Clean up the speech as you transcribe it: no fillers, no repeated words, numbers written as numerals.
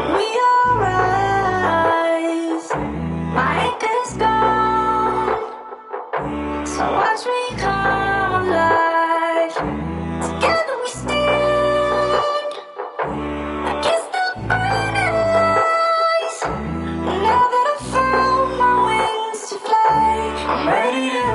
we all rise. My anchor's gone, so watch me come alive. Together we stand against the burning lies. Now that I've found my wings to fly, I'm ready to